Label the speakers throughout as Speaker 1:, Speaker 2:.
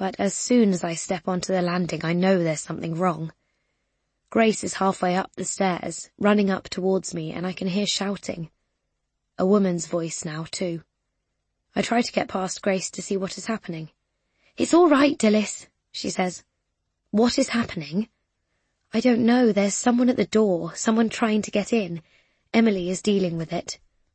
Speaker 1: but as soon as I step onto the landing I know there's something wrong. Grace is halfway up the stairs, running up towards me, and I can hear shouting. A woman's voice now, too. I try to get past Grace to see what is happening. "It's all right, Dilys," she says. "What is happening?" "I don't know. There's someone at the door, someone trying to get in. Emily is dealing with it."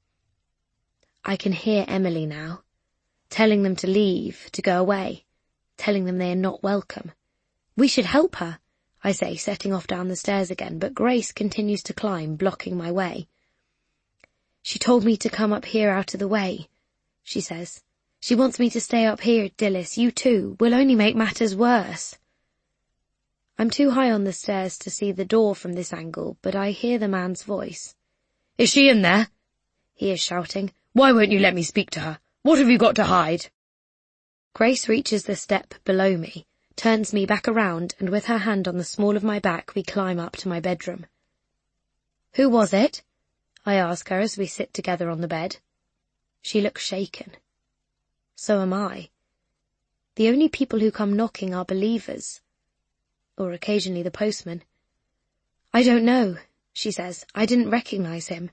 Speaker 1: I can hear Emily now, telling them to leave, to go away, telling them they are not welcome. "We should help her," I say, setting off down the stairs again, but Grace continues to climb, blocking my way. "She told me to come up here out of the way," she says. "She wants me to stay up here, Dilys. You too. We'll only make matters worse." I'm too high on the stairs to see the door from this angle, but I hear the man's voice.
Speaker 2: "Is she in there?"
Speaker 1: he is shouting.
Speaker 2: "Why won't you let me speak to her? What have you got to hide?"
Speaker 1: Grace reaches the step below me, turns me back around, and with her hand on the small of my back we climb up to my bedroom. "Who was it?" I ask her as we sit together on the bed. She looks shaken. So am I. The only people who come knocking are believers, or occasionally the postman. "I don't know," she says. "I didn't recognize him."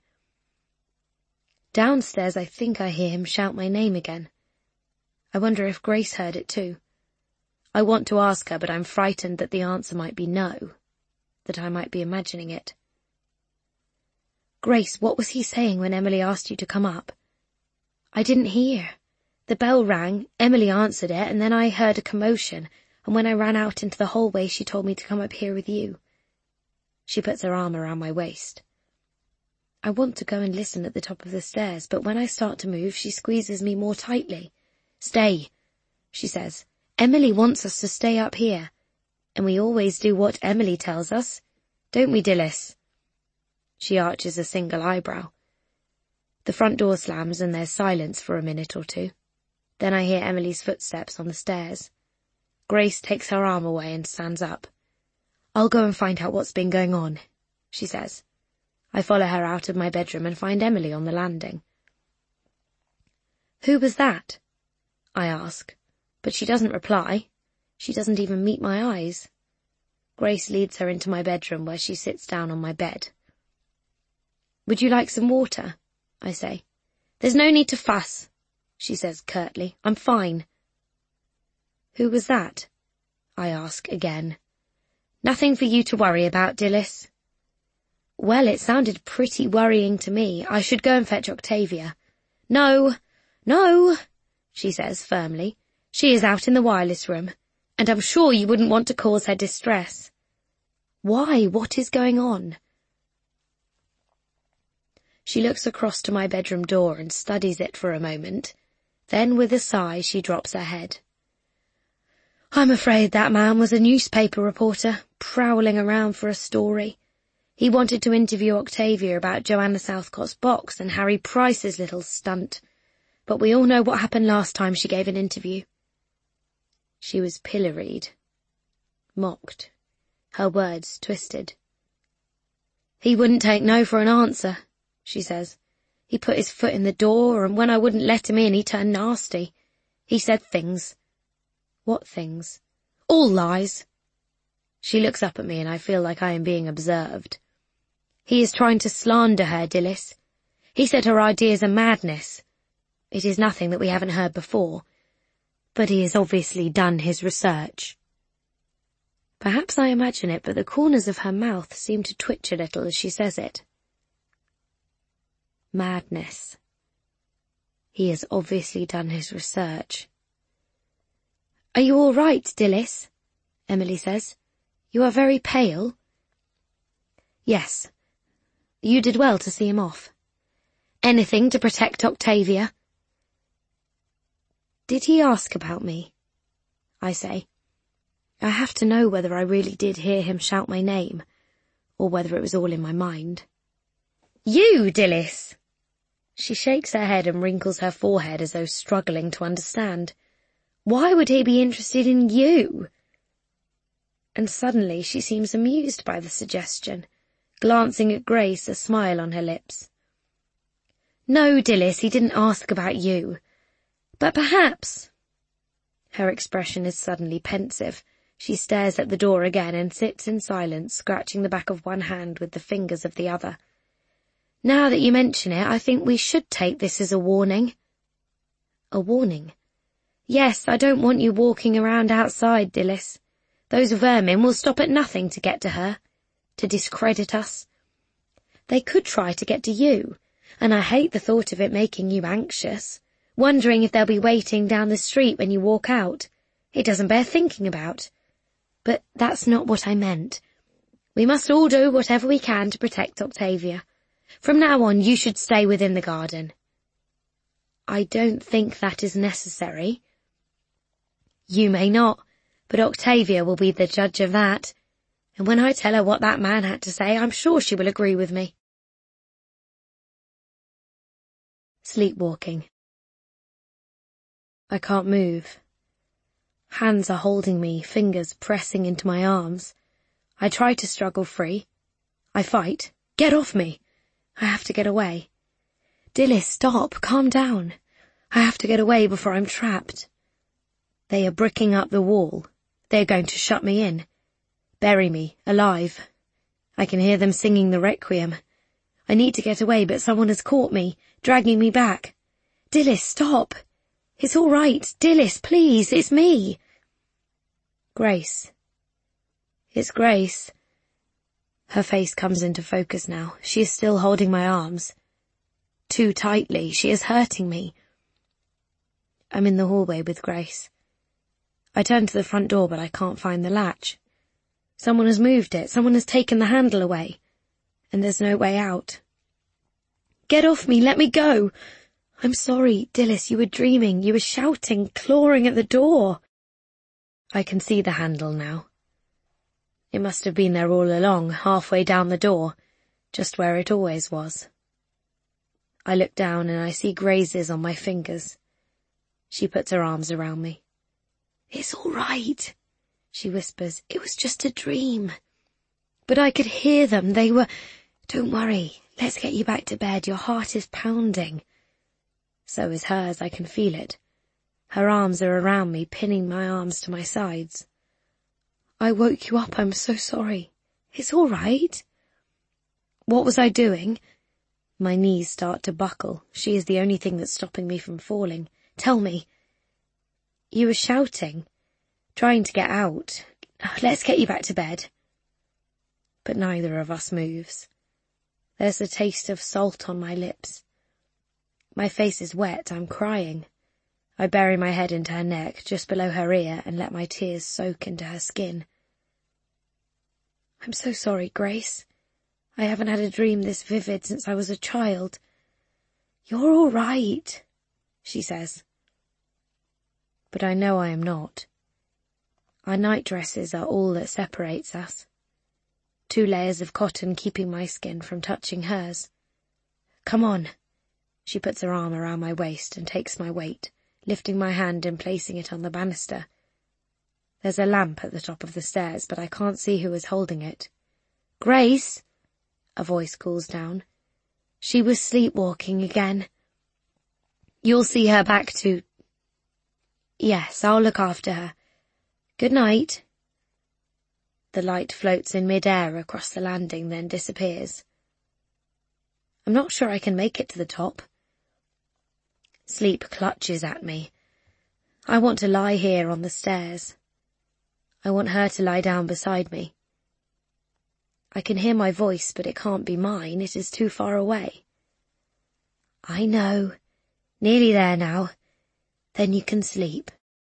Speaker 1: Downstairs I think I hear him shout my name again. I wonder if Grace heard it too. I want to ask her, but I'm frightened that the answer might be no, that I might be imagining it. "Grace, what was he saying when Emily asked you to come up?" "I didn't hear. The bell rang, Emily answered it, and then I heard a commotion, and when I ran out into the hallway she told me to come up here with you." She puts her arm around my waist. I want to go and listen at the top of the stairs, but when I start to move she squeezes me more tightly. "Stay," she says. "Emily wants us to stay up here, and we always do what Emily tells us. Don't we, Dilys?" She arches a single eyebrow. The front door slams and there's silence for a minute or two. Then I hear Emily's footsteps on the stairs. Grace takes her arm away and stands up. "I'll go and find out what's been going on," she says. I follow her out of my bedroom and find Emily on the landing. "Who was that?" I ask, but she doesn't reply. She doesn't even meet my eyes. Grace leads her into my bedroom where she sits down on my bed. "Would you like some water?" I say. "There's no need to fuss," she says curtly. "I'm fine." "Who was that?" I ask again. "Nothing for you to worry about, Dilys." Well, it sounded pretty worrying to me. I should go and fetch Octavia. No, she says firmly. "She is out in the wireless room, and I'm sure you wouldn't want to cause her distress." "Why? What is going on?" She looks across to my bedroom door and studies it for a moment. Then, with a sigh, she drops her head. "I'm afraid that man was a newspaper reporter, prowling around for a story. He wanted to interview Octavia about Joanna Southcott's box and Harry Price's little stunt. But we all know what happened last time she gave an interview." She was pilloried, mocked, her words twisted. "He wouldn't take no for an answer," she says. "He put his foot in the door, and when I wouldn't let him in, he turned nasty. He said things." "What things?" "All lies." She looks up at me and I feel like I am being observed. "He is trying to slander her, Dilys. He said her ideas are madness. It is nothing that we haven't heard before. But he has obviously done his research." Perhaps I imagine it, but the corners of her mouth seem to twitch a little as she says it. Madness. He has obviously done his research. "Are you all right, Dilys?" Emily says. "You are very pale." "Yes. You did well to see him off." "Anything to protect Octavia." "Did he ask about me?" I say. I have to know whether I really did hear him shout my name, or whether it was all in my mind. "You, Dilys!" She shakes her head and wrinkles her forehead as though struggling to understand. "Why would he be interested in you?" And suddenly she seems amused by the suggestion, glancing at Grace, a smile on her lips. "No, Dilys, he didn't ask about you. But perhaps..." Her expression is suddenly pensive. She stares at the door again and sits in silence, scratching the back of one hand with the fingers of the other. Now that you mention it, I think we should take this as a warning. A warning? Yes, I don't want you walking around outside, Dilys. Those vermin will stop at nothing to get to her, to discredit us. They could try to get to you, and I hate the thought of it making you anxious, wondering if they'll be waiting down the street when you walk out. It doesn't bear thinking about. But that's not what I meant. We must all do whatever we can to protect Octavia. From now on, you should stay within the garden. I don't think that is necessary. You may not, but Octavia will be the judge of that. And when I tell her what that man had to say, I'm sure she will agree with me. Sleepwalking. I can't move. Hands are holding me, fingers pressing into my arms. I try to struggle free. I fight. Get off me! I have to get away. Dilys, stop, calm down. I have to get away before I'm trapped. They are bricking up the wall. They are going to shut me in. Bury me, alive. I can hear them singing the requiem. I need to get away, but someone has caught me, dragging me back. Dilys, stop! It's all right. Dilys, please, it's me. Grace. It's Grace. Her face comes into focus now. She is still holding my arms. Too tightly. She is hurting me. I'm in the hallway with Grace. I turn to the front door, but I can't find the latch. Someone has moved it. Someone has taken the handle away. And there's no way out. Get off me. Let me go. I'm sorry, Dilys, you were dreaming. You were shouting, clawing at the door. I can see the handle now. It must have been there all along, halfway down the door, just where it always was. I look down and I see grazes on my fingers. She puts her arms around me. It's all right, she whispers. It was just a dream. But I could hear them. They were... Don't worry. Let's get you back to bed. Your heart is pounding. So is hers. I can feel it. Her arms are around me, pinning my arms to my sides. I woke you up. I'm so sorry. It's all right. What was I doing? My knees start to buckle. She is the only thing that's stopping me from falling. Tell me. You were shouting, trying to get out. Let's get you back to bed. But neither of us moves. There's a taste of salt on my lips. My face is wet. I'm crying. I bury my head into her neck, just below her ear, and let my tears soak into her skin. I'm so sorry, Grace. I haven't had a dream this vivid since I was a child. You're all right, she says. But I know I am not. Our night dresses are all that separates us. 2 layers of cotton keeping my skin from touching hers. Come on. She puts her arm around my waist and takes my weight, lifting my hand and placing it on the banister. There's a lamp at the top of the stairs, but I can't see who is holding it. Grace, a voice calls down. She was sleepwalking again. You'll see her back to... Yes, I'll look after her. Good night. The light floats in mid-air across the landing, then disappears. I'm not sure I can make it to the top. Sleep clutches at me. I want to lie here on the stairs. I want her to lie down beside me. I can hear my voice, but it can't be mine. It is too far away. I know. Nearly there now. Then you can sleep.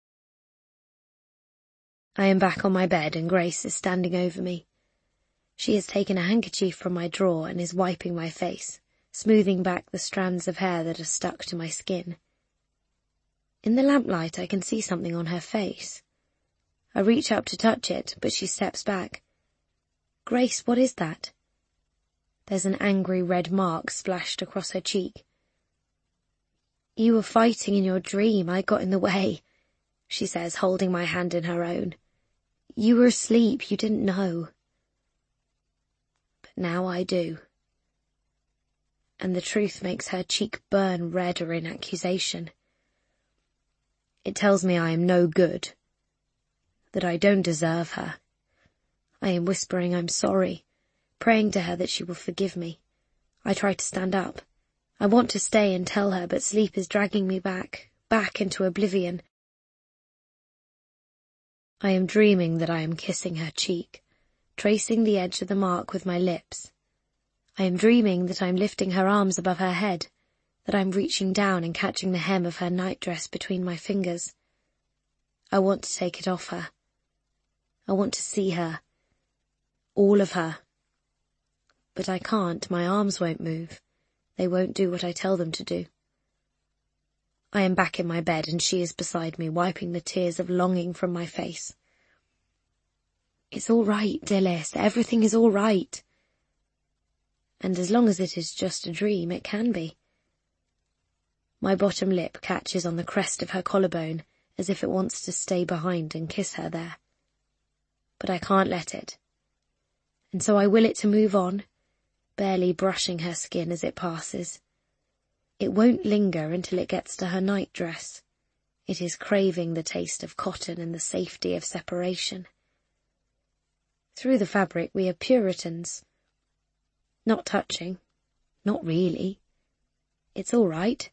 Speaker 1: I am back on my bed and Grace is standing over me. She has taken a handkerchief from my drawer and is wiping my face, smoothing back the strands of hair that are stuck to my skin. In the lamplight I can see something on her face. I reach up to touch it, but she steps back. Grace, what is that? There's an angry red mark splashed across her cheek. You were fighting in your dream. I got in the way, she says, holding my hand in her own. You were asleep. You didn't know. But now I do. And the truth makes her cheek burn redder in accusation. It tells me I am no good, that I don't deserve her. I am whispering I'm sorry, praying to her that she will forgive me. I try to stand up. I want to stay and tell her, but sleep is dragging me back into oblivion. I am dreaming that I am kissing her cheek, tracing the edge of the mark with my lips. I am dreaming that I am lifting her arms above her head, that I am reaching down and catching the hem of her nightdress between my fingers. I want to take it off her. I want to see her. All of her. But I can't. My arms won't move. They won't do what I tell them to do. I am back in my bed and she is beside me, wiping the tears of longing from my face. It's all right, Dilys. Everything is all right. And as long as it is just a dream, it can be. My bottom lip catches on the crest of her collarbone as if it wants to stay behind and kiss her there. But I can't let it. And so I will it to move on, barely brushing her skin as it passes. It won't linger until it gets to her nightdress. It is craving the taste of cotton and the safety of separation. Through the fabric we are Puritans. Not touching. Not really. It's all right.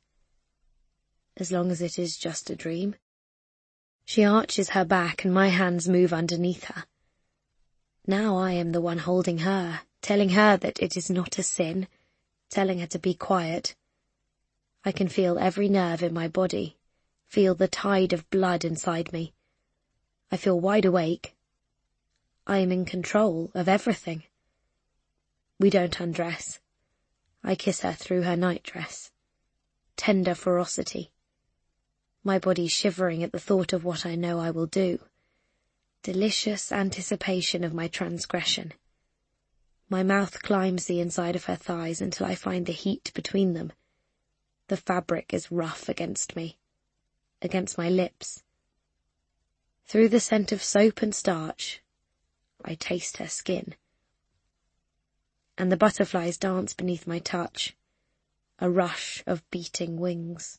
Speaker 1: As long as it is just a dream. She arches her back and my hands move underneath her. Now I am the one holding her, telling her that it is not a sin, telling her to be quiet. I can feel every nerve in my body, feel the tide of blood inside me. I feel wide awake. I am in control of everything. We don't undress. I kiss her through her nightdress. Tender ferocity. My body shivering at the thought of what I know I will do. Delicious anticipation of my transgression. My mouth climbs the inside of her thighs until I find the heat between them. The fabric is rough against me, against my lips. Through the scent of soap and starch, I taste her skin. And the butterflies dance beneath my touch, a rush of beating wings.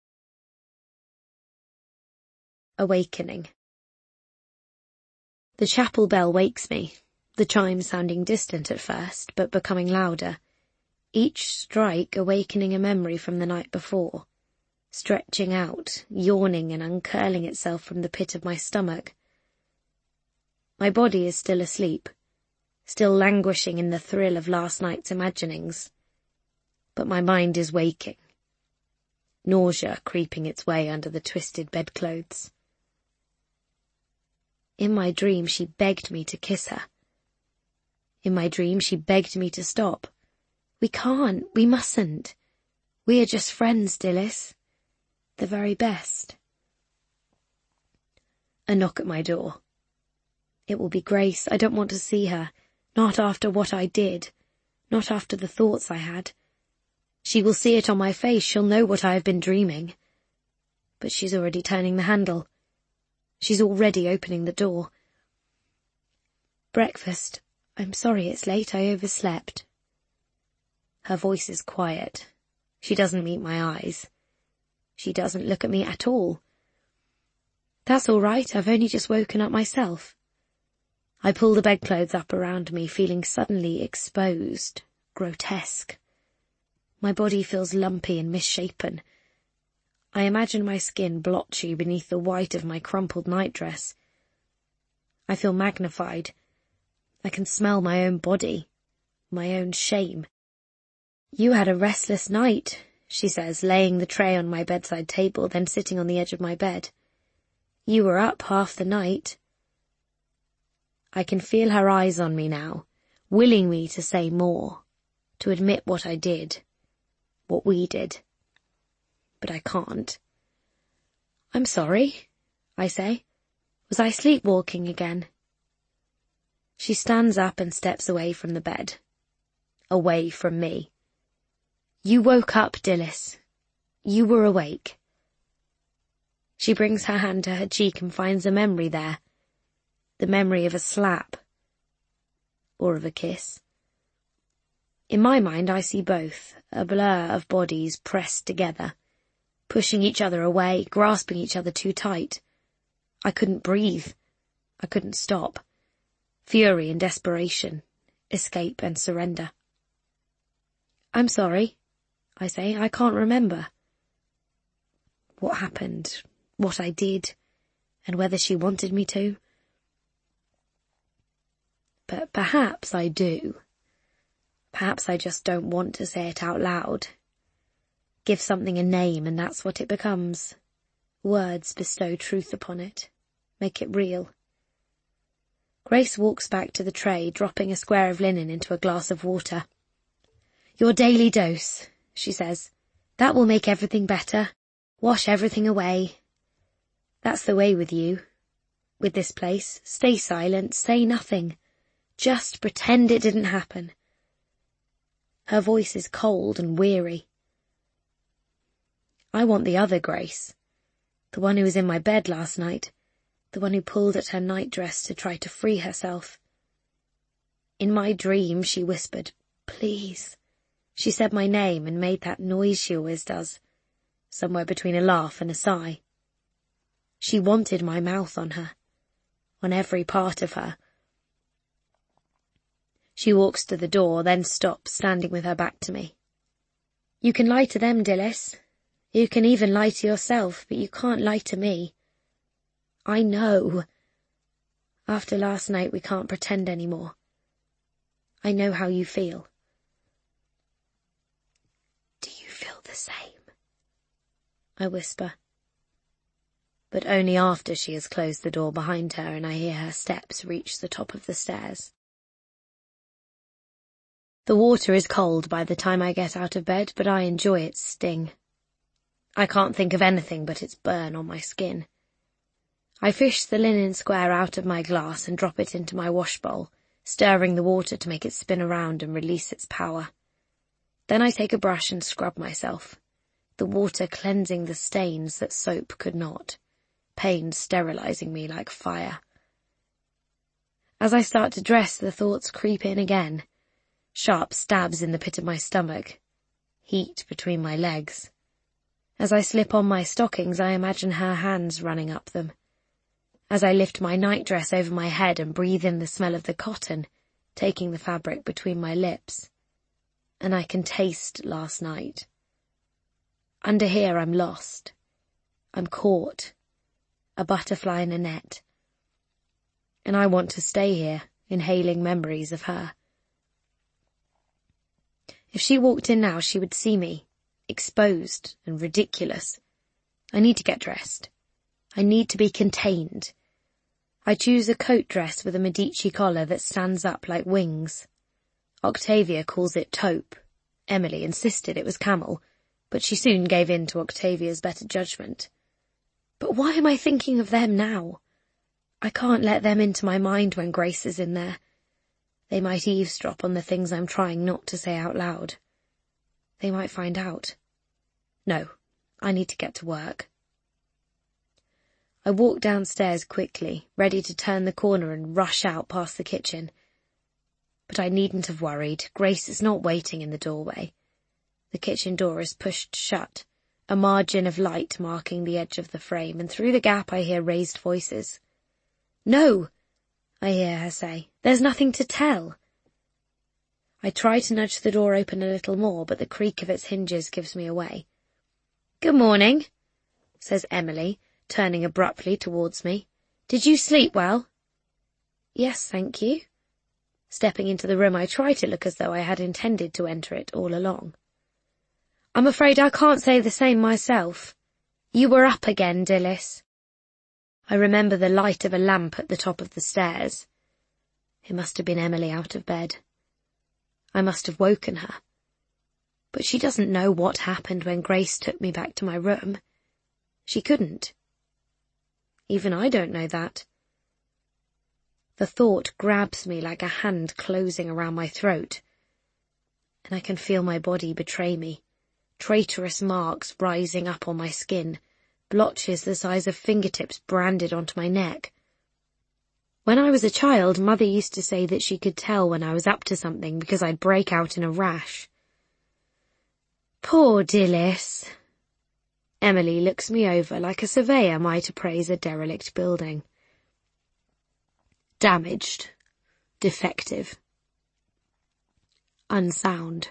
Speaker 1: Awakening. The chapel bell wakes me, the chimes sounding distant at first, but becoming louder. Each strike awakening a memory from the night before, stretching out, yawning and uncurling itself from the pit of my stomach. My body is still asleep, still languishing in the thrill of last night's imaginings, but my mind is waking, nausea creeping its way under the twisted bedclothes. In my dream she begged me to kiss her. In my dream she begged me to stop. We can't, we mustn't. We are just friends, Dilys. The very best. A knock at my door. It will be Grace. I don't want to see her. Not after what I did. Not after the thoughts I had. She will see it on my face. She'll know what I have been dreaming. But she's already turning the handle. She's already opening the door. Breakfast. I'm sorry it's late. I overslept. Her voice is quiet. She doesn't meet my eyes. She doesn't look at me at all. That's all right. I've only just woken up myself. I pull the bedclothes up around me, feeling suddenly exposed, grotesque. My body feels lumpy and misshapen. I imagine my skin blotchy beneath the white of my crumpled nightdress. I feel magnified. I can smell my own body, my own shame. You had a restless night, she says, laying the tray on my bedside table, then sitting on the edge of my bed. You were up half the night. I can feel her eyes on me now, willing me to say more, to admit what I did, what we did. But I can't. I'm sorry, I say. Was I sleepwalking again? She stands up and steps away from the bed. Away from me. You woke up, Dilys. You were awake. She brings her hand to her cheek and finds a memory there. The memory of a slap. Or of a kiss. In my mind I see both, a blur of bodies pressed together. pushing each other away, grasping each other too tight. I couldn't breathe. I couldn't stop. Fury and desperation, escape and surrender. "I'm sorry," I say. "I can't remember what happened, what I did, and whether she wanted me to. But perhaps I do. Perhaps I just don't want to say it out loud. Give something a name and that's what it becomes. Words bestow truth upon it, make it real." Grace walks back to the tray, dropping a square of linen into a glass of water. "Your daily dose," she says. "That will make everything better, wash everything away. That's the way with you, with this place. Stay silent, say nothing. Just pretend it didn't happen." Her voice is cold and weary. I want the other Grace, the one who was in my bed last night, the one who pulled at her nightdress to try to free herself. In my dream, she whispered, "Please." She said my name and made that noise she always does, somewhere between a laugh and a sigh. She wanted my mouth on her, on every part of her. She walks to the door, then stops, standing with her back to me. "You can lie to them, Dilys. You can even lie to yourself, but you can't lie to me. I know. After last night, we can't pretend anymore. I know how you feel." "Do you feel the same?" I whisper. But only after she has closed the door behind her and I hear her steps reach the top of the stairs. The water is cold by the time I get out of bed, but I enjoy its sting. I can't think of anything but its burn on my skin. I fish the linen square out of my glass and drop it into my wash bowl, stirring the water to make it spin around and release its power. Then I take a brush and scrub myself, the water cleansing the stains that soap could not, pain sterilizing me like fire. As I start to dress, the thoughts creep in again. Sharp stabs in the pit of my stomach, heat between my legs. As I slip on my stockings, I imagine her hands running up them. As I lift my nightdress over my head and breathe in the smell of the cotton, taking the fabric between my lips. And I can taste last night. Under here I'm lost. I'm caught. A butterfly in a net. And I want to stay here, inhaling memories of her. If she walked in now, she would see me, exposed and ridiculous. I need to get dressed. I need to be contained. I choose a coat dress with a Medici collar that stands up like wings. Octavia calls it taupe. Emily insisted it was camel, but she soon gave in to Octavia's better judgment. But why am I thinking of them now? I can't let them into my mind when Grace is in there. They might eavesdrop on the things I'm trying not to say out loud. They might find out. No, I need to get to work. I walk downstairs quickly, ready to turn the corner and rush out past the kitchen. But I needn't have worried. Grace is not waiting in the doorway. The kitchen door is pushed shut, a margin of light marking the edge of the frame, and through the gap I hear raised voices. "No," I hear her say. "There's nothing to tell." I try to nudge the door open a little more, but the creak of its hinges gives me away. "Good morning," says Emily, turning abruptly towards me. "Did you sleep well?" "Yes, thank you." Stepping into the room, I try to look as though I had intended to enter it all along. "I'm afraid I can't say the same myself. You were up again, Dilys." I remember the light of a lamp at the top of the stairs. It must have been Emily out of bed. I must have woken her. But she doesn't know what happened when Grace took me back to my room. She couldn't. Even I don't know that. The thought grabs me like a hand closing around my throat, and I can feel my body betray me, traitorous marks rising up on my skin, blotches the size of fingertips branded onto my neck. When I was a child, Mother used to say that she could tell when I was up to something because I'd break out in a rash. Poor Dilys. Emily looks me over like a surveyor might appraise a derelict building. Damaged. Defective. Unsound.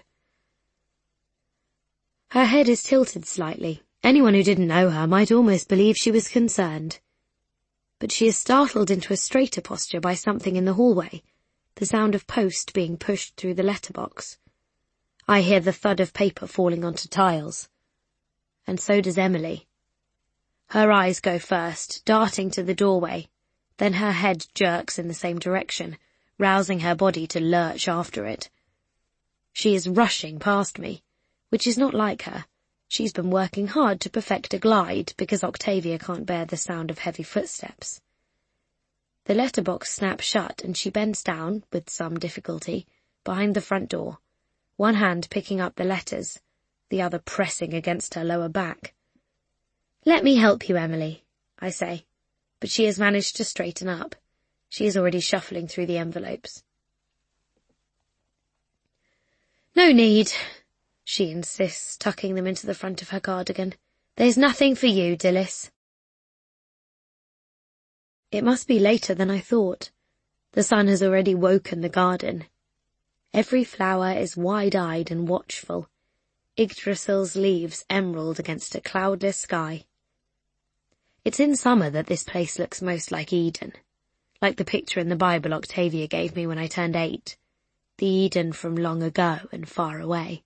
Speaker 1: Her head is tilted slightly. Anyone who didn't know her might almost believe she was concerned. But she is startled into a straighter posture by something in the hallway, the sound of post being pushed through the letterbox. I hear the thud of paper falling onto tiles. And so does Emily. Her eyes go first, darting to the doorway, then her head jerks in the same direction, rousing her body to lurch after it. She is rushing past me, which is not like her. She's been working hard to perfect a glide because Octavia can't bear the sound of heavy footsteps. The letterbox snaps shut and she bends down, with some difficulty, behind the front door, one hand picking up the letters, the other pressing against her lower back. "Let me help you, Emily," I say, but she has managed to straighten up. She is already shuffling through the envelopes. "No need," she insists, tucking them into the front of her cardigan. "There's nothing for you, Dilys." It must be later than I thought. The sun has already woken the garden. Every flower is wide-eyed and watchful, Yggdrasil's leaves emerald against a cloudless sky. It's in summer that this place looks most like Eden, like the picture in the Bible Octavia gave me when I turned 8, the Eden from long ago and far away.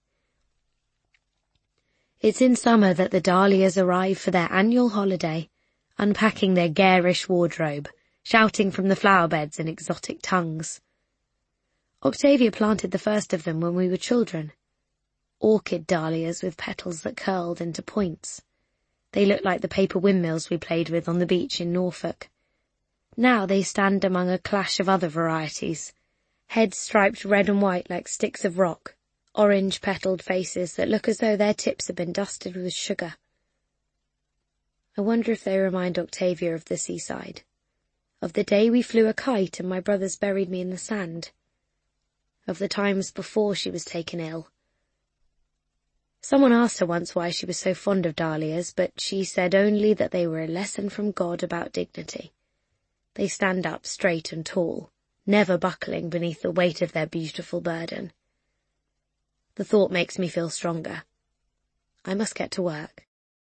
Speaker 1: It's in summer that the dahlias arrive for their annual holiday, unpacking their garish wardrobe, shouting from the flower beds in exotic tongues. Octavia planted the first of them when we were children. Orchid dahlias with petals that curled into points. They looked like the paper windmills we played with on the beach in Norfolk. Now they stand among a clash of other varieties, heads striped red and white like sticks of rock, orange-petaled faces that look as though their tips had been dusted with sugar. I wonder if they remind Octavia of the seaside, of the day we flew a kite and my brothers buried me in the sand, of the times before she was taken ill. Someone asked her once why she was so fond of dahlias, but she said only that they were a lesson from God about dignity. They stand up straight and tall, never buckling beneath the weight of their beautiful burden. The thought makes me feel stronger. I must get to work.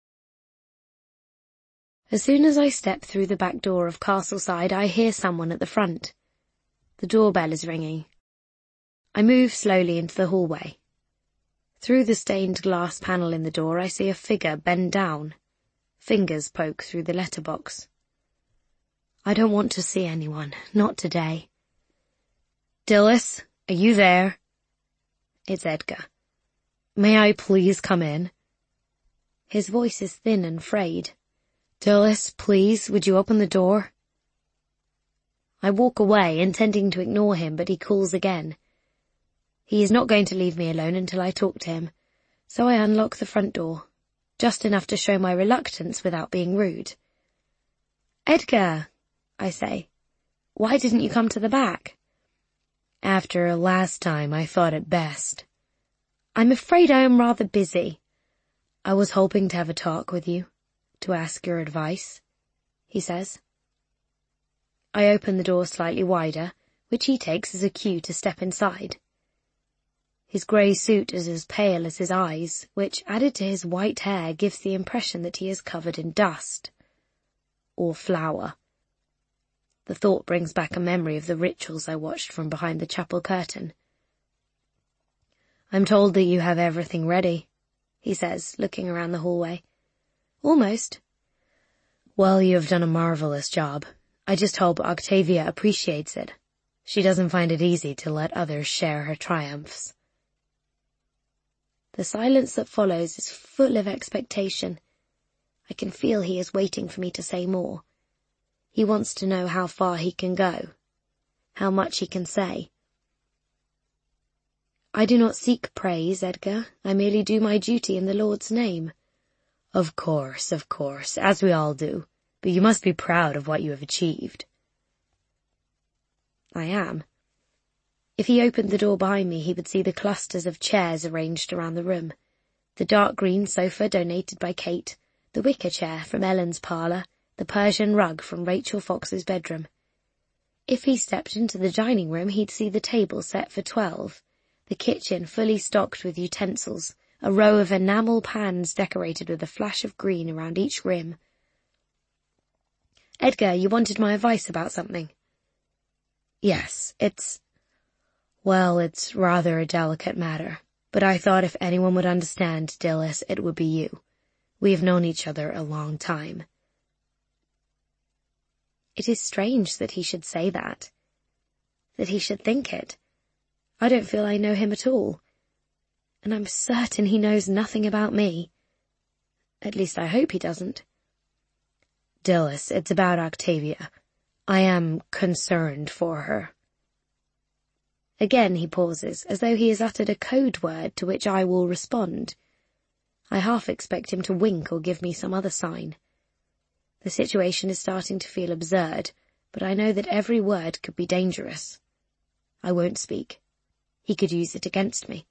Speaker 1: As soon as I step through the back door of Castleside, I hear someone at the front. The doorbell is ringing. I move slowly into the hallway. Through the stained glass panel in the door, I see a figure bend down. Fingers poke through the letterbox. I don't want to see anyone, not today. "Dilys, are you there?" It's Edgar. "May I please come in?" His voice is thin and frayed. "Dilys, please, would you open the door?" I walk away, intending to ignore him, but he calls again. He is not going to leave me alone until I talk to him, so I unlock the front door, just enough to show my reluctance without being rude. "Edgar," I say, "why didn't you come to the back?" "After last time, I thought it best." "I'm afraid I am rather busy." "I was hoping to have a talk with you, to ask your advice," he says. I open the door slightly wider, which he takes as a cue to step inside. His grey suit is as pale as his eyes, which, added to his white hair, gives the impression that he is covered in dust. Or flour. The thought brings back a memory of the rituals I watched from behind the chapel curtain. "I'm told that you have everything ready," he says, looking around the hallway. "Almost." "Well, you have done a marvelous job. I just hope Octavia appreciates it. She doesn't find it easy to let others share her triumphs." The silence that follows is full of expectation. I can feel he is waiting for me to say more. He wants to know how far he can go, how much he can say. "I do not seek praise, Edgar. I merely do my duty in the Lord's name." Of course, as we all do. But you must be proud of what you have achieved." I am. If he opened the door behind me, he would see the clusters of chairs arranged around the room, the dark green sofa donated by Kate, the wicker chair from Ellen's parlour, the Persian rug from Rachel Fox's bedroom. If he stepped into the dining room, he'd see the table set for 12, the kitchen fully stocked with utensils, a row of enamel pans decorated with a flash of green around each rim. "Edgar, you wanted my advice about something?" "Yes, it's rather a delicate matter, but I thought if anyone would understand, Dilys, it would be you. We have known each other a long time." It is strange that he should say that he should think it. I don't feel I know him at all, and I'm certain he knows nothing about me. At least I hope he doesn't. "Dilys, it's about Octavia. I am concerned for her." Again he pauses, as though he has uttered a code word to which I will respond. I half expect him to wink or give me some other sign. The situation is starting to feel absurd, but I know that every word could be dangerous. I won't speak. He could use it against me.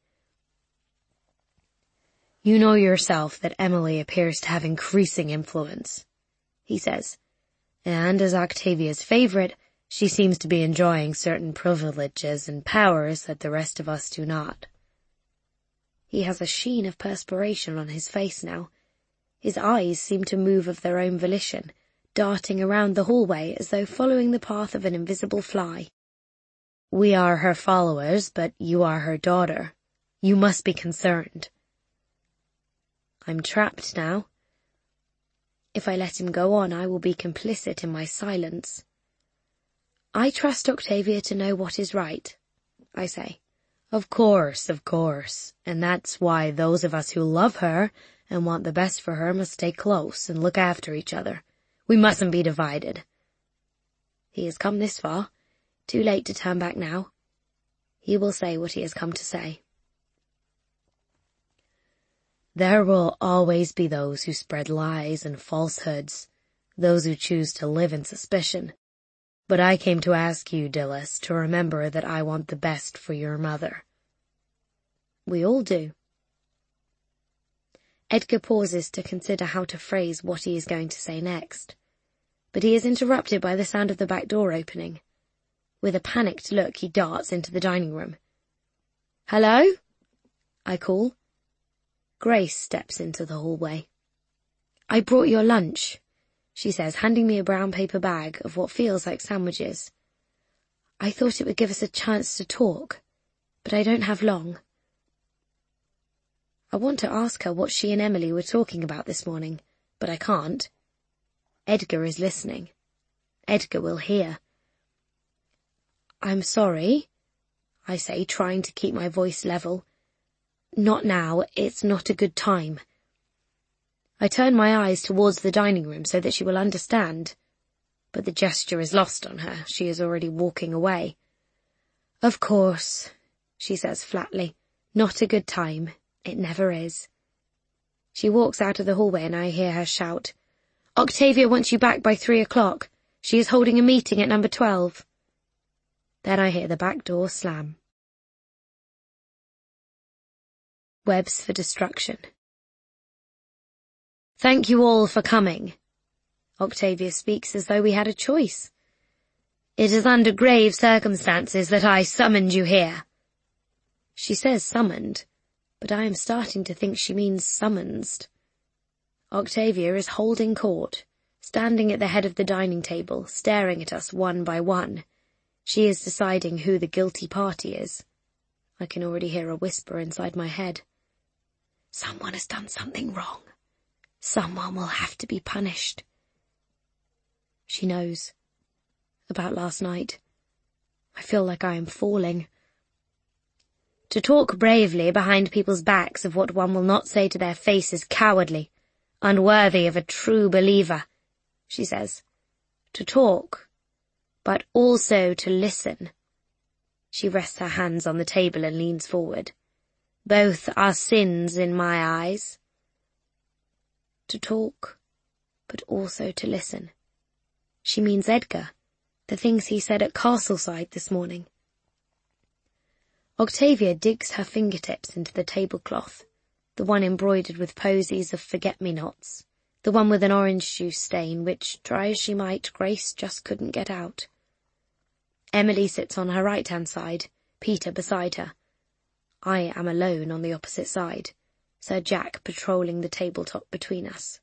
Speaker 1: "You know yourself that Emily appears to have increasing influence," he says, "and as Octavia's favourite, she seems to be enjoying certain privileges and powers that the rest of us do not." He has a sheen of perspiration on his face now. His eyes seem to move of their own volition, darting around the hallway as though following the path of an invisible fly. "We are her followers, but you are her daughter. You must be concerned." I'm trapped now. If I let him go on, I will be complicit in my silence. "I trust Octavia to know what is right," I say. Of course, and that's why those of us who love her and want the best for her must stay close and look after each other. We mustn't be divided." He has come this far. Too late to turn back now. He will say what he has come to say. "There will always be those who spread lies and falsehoods, those who choose to live in suspicion. But I came to ask you, Dilys, to remember that I want the best for your mother." We all do. Edgar pauses to consider how to phrase what he is going to say next, but he is interrupted by the sound of the back door opening. With a panicked look, he darts into the dining room. "Hello?" I call. Grace steps into the hallway. "I brought your lunch," she says, handing me a brown paper bag of what feels like sandwiches. "I thought it would give us a chance to talk, but I don't have long." I want to ask her what she and Emily were talking about this morning, but I can't. Edgar is listening. Edgar will hear. "I'm sorry," I say, trying to keep my voice level. "Not now. It's not a good time." I turn my eyes towards the dining room so that she will understand, but the gesture is lost on her. She is already walking away. "Of course," she says flatly. "Not a good time. It never is." She walks out of the hallway and I hear her shout, "Octavia wants you back by 3:00. She is holding a meeting at number 12. Then I hear the back door slam. Webs for destruction. "Thank you all for coming." Octavia speaks as though we had a choice. "It is under grave circumstances that I summoned you here." She says summoned, but I am starting to think she means summonsed. Octavia is holding court, standing at the head of the dining table, staring at us one by one. She is deciding who the guilty party is. I can already hear a whisper inside my head. Someone has done something wrong. Someone will have to be punished. She knows. About last night. I feel like I am falling. To talk bravely behind people's backs of what one will not say to their face is cowardly, unworthy of a true believer, she says. To talk, but also to listen. She rests her hands on the table and leans forward. Both are sins in my eyes. To talk, but also to listen. She means Edgar, the things he said at Castleside this morning. Octavia digs her fingertips into the tablecloth, the one embroidered with posies of forget-me-nots, the one with an orange juice stain which, try as she might, Grace just couldn't get out. Emily sits on her right-hand side, Peter beside her. I am alone on the opposite side, Sir Jack patrolling the tabletop between us.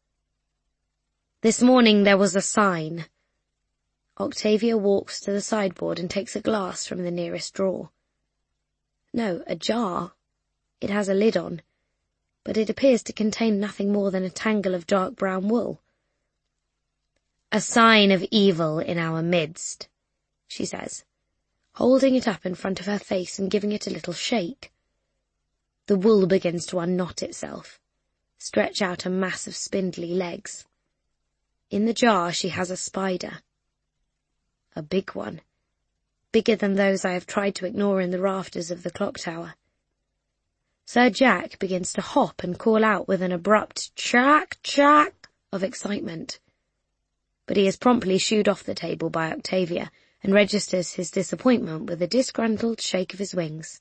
Speaker 1: This morning there was a sign. Octavia walks to the sideboard and takes a glass from the nearest drawer. No, a jar. It has a lid on, but it appears to contain nothing more than a tangle of dark brown wool. A sign of evil in our midst, she says, holding it up in front of her face and giving it a little shake. The wool begins to unknot itself, stretch out a mass of spindly legs. In the jar she has a spider. A big one, bigger than those I have tried to ignore in the rafters of the clock tower. Sir Jack begins to hop and call out with an abrupt chack, chack of excitement. But he is promptly shooed off the table by Octavia and registers his disappointment with a disgruntled shake of his wings.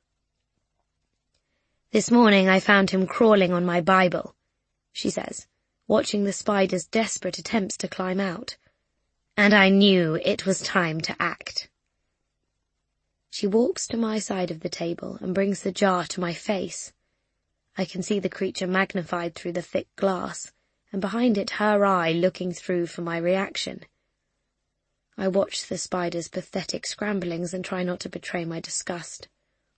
Speaker 1: This morning I found him crawling on my Bible, she says, watching the spider's desperate attempts to climb out. And I knew it was time to act. She walks to my side of the table and brings the jar to my face. I can see the creature magnified through the thick glass, and behind it her eye looking through for my reaction. I watch the spider's pathetic scramblings and try not to betray my disgust.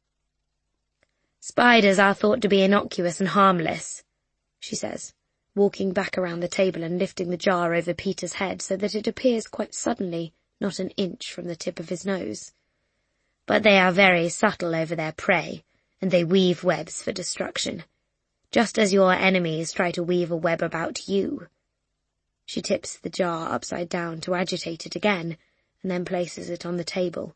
Speaker 1: Spiders are thought to be innocuous and harmless, she says, walking back around the table and lifting the jar over Peter's head so that it appears quite suddenly not an inch from the tip of his nose. But they are very subtle over their prey, and they weave webs for destruction, just as your enemies try to weave a web about you. She tips the jar upside down to agitate it again, and then places it on the table.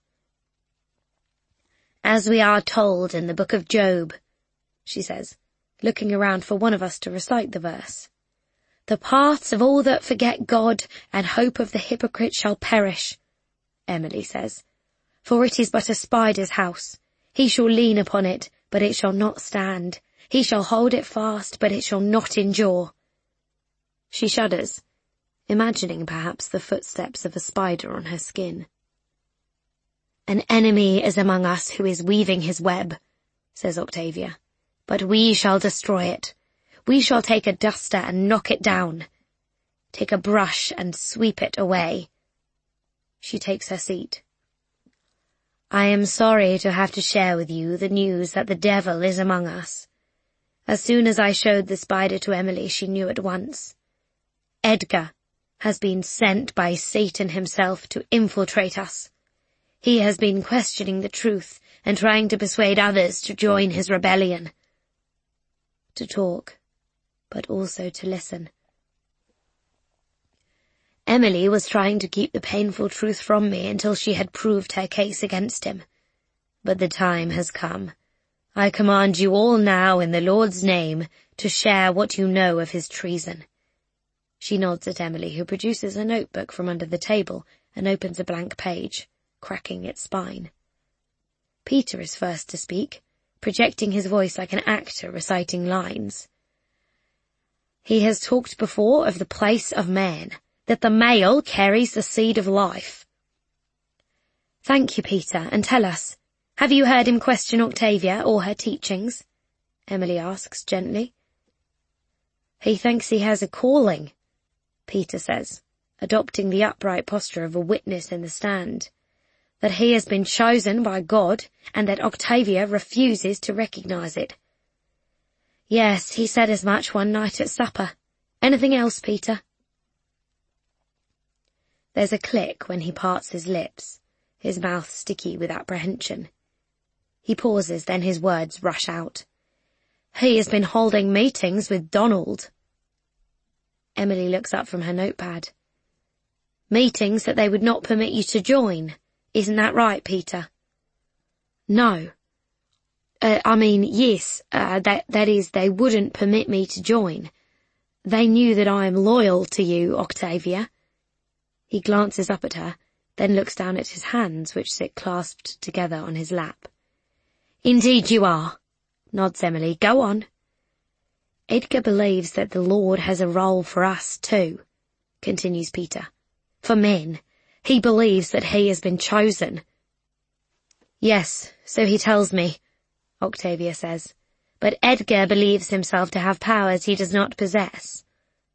Speaker 1: As we are told in the book of Job, she says, looking around for one of us to recite the verse. The paths of all that forget God and hope of the hypocrite shall perish, Emily says. For it is but a spider's house. He shall lean upon it, but it shall not stand. He shall hold it fast, but it shall not endure. She shudders, imagining perhaps the footsteps of a spider on her skin. An enemy is among us who is weaving his web, says Octavia, but we shall destroy it. We shall take a duster and knock it down. Take a brush and sweep it away. She takes her seat. I am sorry to have to share with you the news that the devil is among us. As soon as I showed the spider to Emily, she knew at once. Edgar has been sent by Satan himself to infiltrate us. He has been questioning the truth and trying to persuade others to join his rebellion. To talk, but also to listen. Emily was trying to keep the painful truth from me until she had proved her case against him. But the time has come. I command you all now in the Lord's name to share what you know of his treason. She nods at Emily, who produces a notebook from under the table and opens a blank page, cracking its spine. Peter is first to speak, projecting his voice like an actor reciting lines. He has talked before of the place of man, that the male carries the seed of life. Thank you, Peter, and tell us, have you heard him question Octavia or her teachings? Emily asks gently. He thinks he has a calling, Peter says, adopting the upright posture of a witness in the stand, that he has been chosen by God and that Octavia refuses to recognize it. Yes, he said as much one night at supper. Anything else, Peter? There's a click when he parts his lips, his mouth sticky with apprehension. He pauses, then his words rush out. He has been holding meetings with Donald. Emily looks up from her notepad. Meetings that they would not permit you to join. Isn't that right, Peter? No. Yes, that is, they wouldn't permit me to join. They knew that I am loyal to you, Octavia. He glances up at her, then looks down at his hands, which sit clasped together on his lap. Indeed you are, nods Emily. Go on. Edgar believes that the Lord has a role for us too, continues Peter. For men, he believes that he has been chosen. Yes, so he tells me, Octavia says, but Edgar believes himself to have powers he does not possess.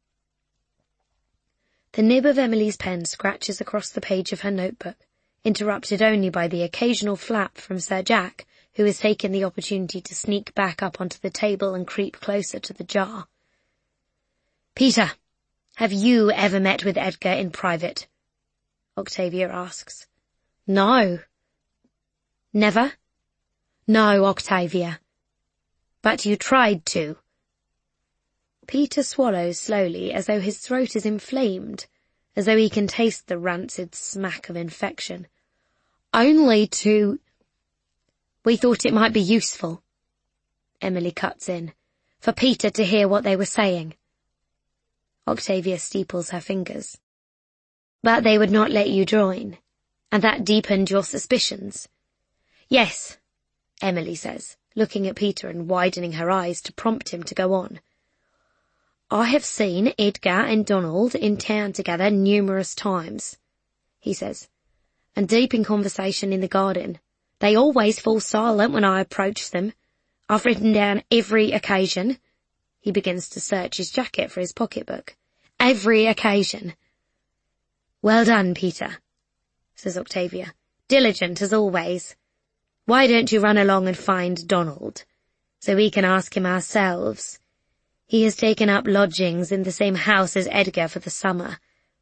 Speaker 1: The nib of Emily's pen scratches across the page of her notebook, interrupted only by the occasional flap from Sir Jack, who has taken the opportunity to sneak back up onto the table and creep closer to the jar. Peter, have you ever met with Edgar in private? Octavia asks. No. Never? No, Octavia. But you tried to. Peter swallows slowly, as though his throat is inflamed, as though he can taste the rancid smack of infection. Only to... We thought it might be useful, Emily cuts in, for Peter to hear what they were saying. Octavia steeples her fingers. But they would not let you join, and that deepened your suspicions. Yes, Emily says, looking at Peter and widening her eyes to prompt him to go on. I have seen Edgar and Donald in town together numerous times, he says, and deep in conversation in the garden. They always fall silent when I approach them. I've written down every occasion. He begins to search his jacket for his pocketbook. Every occasion. Well done, Peter, says Octavia. Diligent as always. Why don't you run along and find Donald, so we can ask him ourselves? He has taken up lodgings in the same house as Edgar for the summer.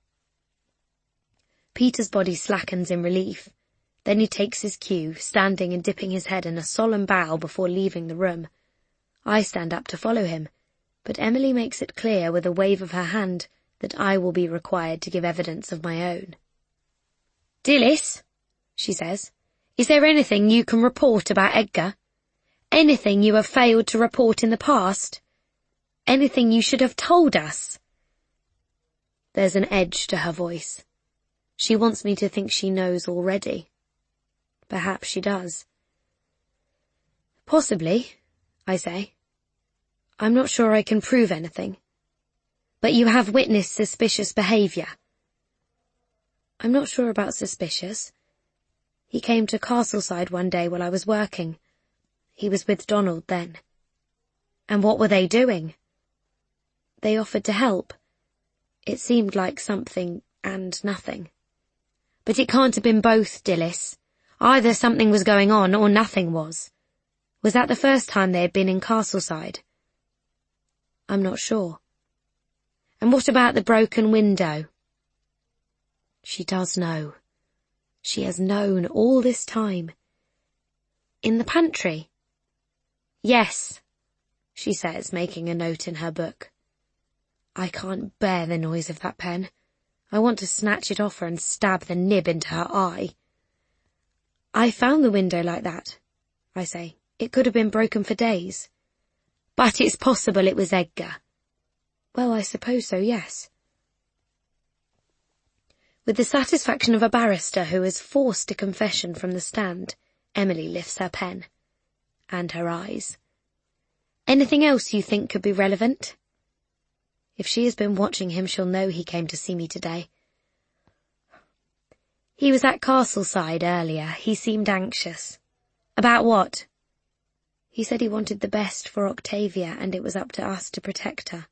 Speaker 1: Peter's body slackens in relief. Then he takes his cue, standing and dipping his head in a solemn bow before leaving the room. I stand up to follow him, but Emily makes it clear with a wave of her hand that I will be required to give evidence of my own. Dilys, she says, is there anything you can report about Edgar? Anything you have failed to report in the past? Anything you should have told us? There's an edge to her voice. She wants me to think she knows already. Perhaps she does. Possibly, I say. I'm not sure I can prove anything. But you have witnessed suspicious behaviour. I'm not sure about suspicious. He came to Castleside one day while I was working. He was with Donald then. And what were they doing? They offered to help. It seemed like something and nothing. But it can't have been both, Dilys. Either something was going on or nothing was. Was that the first time they had been in Castleside? I'm not sure. And what about the broken window? She does know. She has known all this time. In the pantry? Yes, she says, making a note in her book. I can't bear the noise of that pen. I want to snatch it off her and stab the nib into her eye. I found the window like that, I say. It could have been broken for days. But it's possible it was Edgar. Well, I suppose so, yes. With the satisfaction of a barrister who has forced a confession from the stand, Emily lifts her pen. And her eyes. Anything else you think could be relevant? If she has been watching him, she'll know he came to see me today. He was at Castleside earlier. He seemed anxious. About what? He said he wanted the best for Octavia and it was up to us to protect her.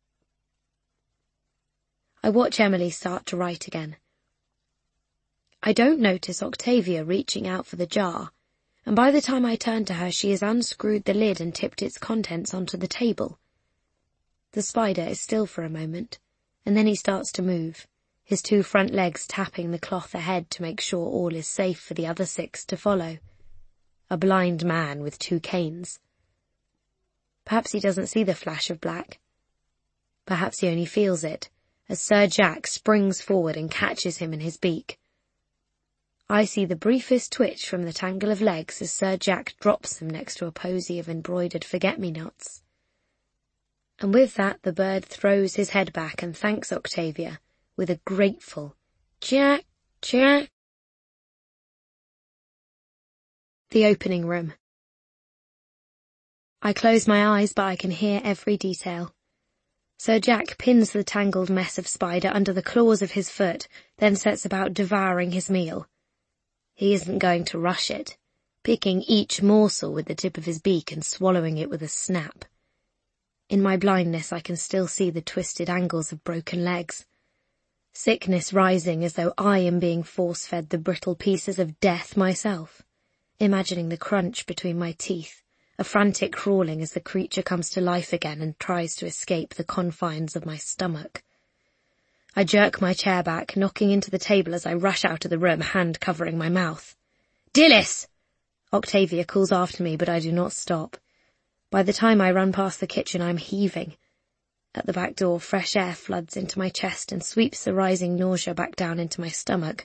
Speaker 1: I watch Emily start to write again. I don't notice Octavia reaching out for the jar, and by the time I turn to her she has unscrewed the lid and tipped its contents onto the table. The spider is still for a moment, and then he starts to move, his two front legs tapping the cloth ahead to make sure all is safe for the other 6 to follow. A blind man with 2 canes. Perhaps he doesn't see the flash of black. Perhaps he only feels it, as Sir Jack springs forward and catches him in his beak. I see the briefest twitch from the tangle of legs as Sir Jack drops them next to a posy of embroidered forget-me-nots. And with that the bird throws his head back and thanks Octavia with a grateful Jack, Jack. The opening room. I close my eyes, but I can hear every detail. Sir Jack pins the tangled mess of spider under the claws of his foot, then sets about devouring his meal. He isn't going to rush it, picking each morsel with the tip of his beak and swallowing it with a snap. In my blindness I can still see the twisted angles of broken legs. Sickness rising as though I am being force-fed the brittle pieces of death myself, imagining the crunch between my teeth, a frantic crawling as the creature comes to life again and tries to escape the confines of my stomach. I jerk my chair back, knocking into the table as I rush out of the room, hand covering my mouth. "Dilys!" Octavia calls after me, but I do not stop. By the time I run past the kitchen, I am heaving. At the back door, fresh air floods into my chest and sweeps the rising nausea back down into my stomach.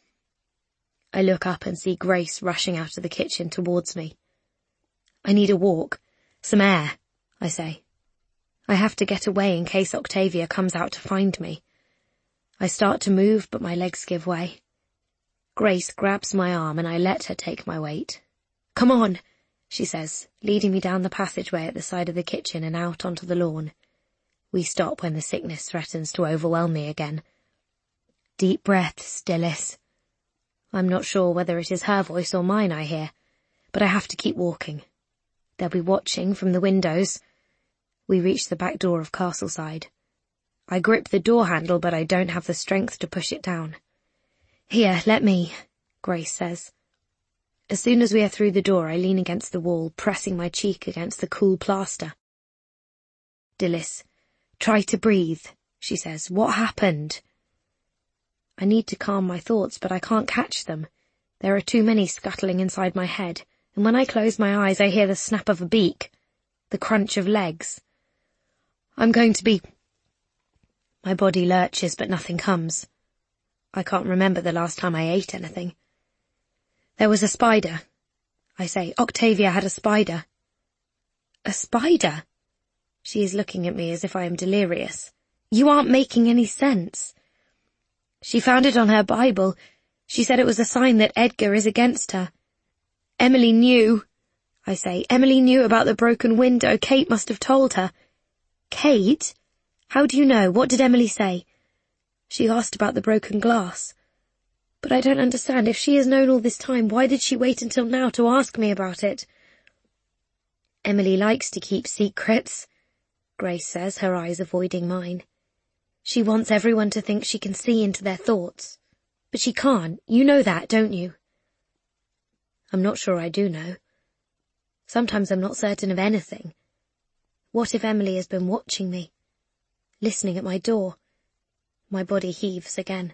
Speaker 1: I look up and see Grace rushing out of the kitchen towards me. "I need a walk. Some air," I say. I have to get away in case Octavia comes out to find me. I start to move, but my legs give way. Grace grabs my arm and I let her take my weight. "Come on," she says, leading me down the passageway at the side of the kitchen and out onto the lawn. We stop when the sickness threatens to overwhelm me again. "Deep breaths, Dilys." I'm not sure whether it is her voice or mine I hear, but I have to keep walking. They'll be watching from the windows. We reach the back door of Castleside. I grip the door handle, but I don't have the strength to push it down. "Here, let me," Grace says. As soon as we are through the door, I lean against the wall, pressing my cheek against the cool plaster. "Dilys, try to breathe," she says. "What happened?" I need to calm my thoughts, but I can't catch them. There are too many scuttling inside my head, and when I close my eyes I hear the snap of a beak, the crunch of legs. I'm going to be... My body lurches, but nothing comes. I can't remember the last time I ate anything. "There was a spider," I say. "Octavia had a spider." "A spider?" She is looking at me as if I am delirious. "You aren't making any sense." "She found it on her Bible. She said it was a sign that Edgar is against her. Emily knew," I say. "Emily knew about the broken window. Kate must have told her." "Kate? How do you know? What did Emily say?" "She asked about the broken glass. But I don't understand. If she has known all this time, why did she wait until now to ask me about it?" "Emily likes to keep secrets," Grace says, her eyes avoiding mine. "She wants everyone to think she can see into their thoughts. But she can't. You know that, don't you?" I'm not sure I do know. Sometimes I'm not certain of anything. What if Emily has been watching me? Listening at my door? My body heaves again.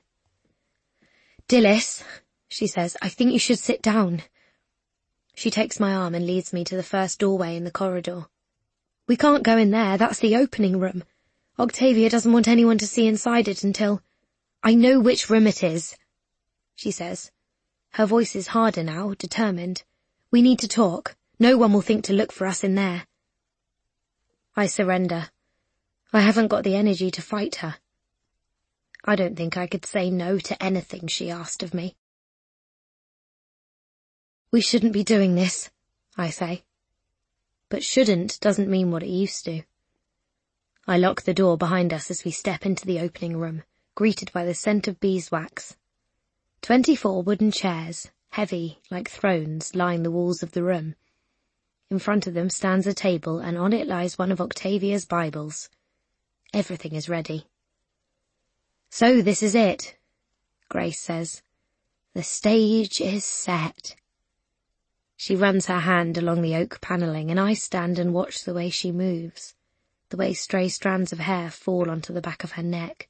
Speaker 1: "Dilys," she says, "I think you should sit down." She takes my arm and leads me to the first doorway in the corridor. "We can't go in there, that's the opening room. Octavia doesn't want anyone to see inside it until—" "I know which room it is," she says. Her voice is harder now, determined. "We need to talk. No one will think to look for us in there." I surrender. I haven't got the energy to fight her. I don't think I could say no to anything she asked of me. "We shouldn't be doing this," I say. But shouldn't doesn't mean what it used to. I lock the door behind us as we step into the opening room, greeted by the scent of beeswax. 24 wooden chairs, heavy like thrones, line the walls of the room. In front of them stands a table, and on it lies one of Octavia's Bibles. Everything is ready. "So this is it," Grace says. "The stage is set." She runs her hand along the oak panelling, and I stand and watch the way she moves, the way stray strands of hair fall onto the back of her neck.